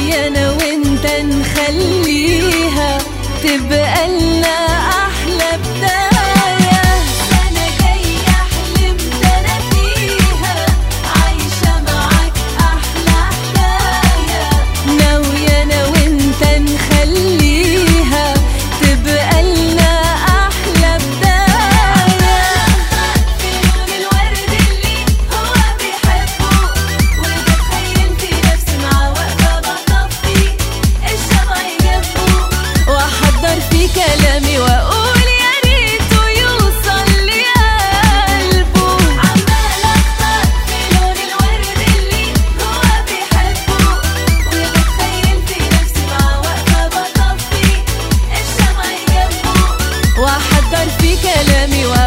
ناوية أنا وأنت نخليها تبقى لنا أحلى بداية. سنة جاية حلمت أنا فيها عايشة معاك أحلى حكاية. ناوية أنا وأنت نخليها تبقى لنا أحلى بداية. في لون الورد اللي هو بيحبه وبتخيل في نفسي معاه واقفة بطفي الشمع جنبه وأحضر في كلامي وأقول يا ريته يوصل لقلبه. عمالة أختار في لون الورد اللي هو بيحبه وبتخيل في نفسي معاه واقفة بطفي الشمع جنبه وأحضر في كلامي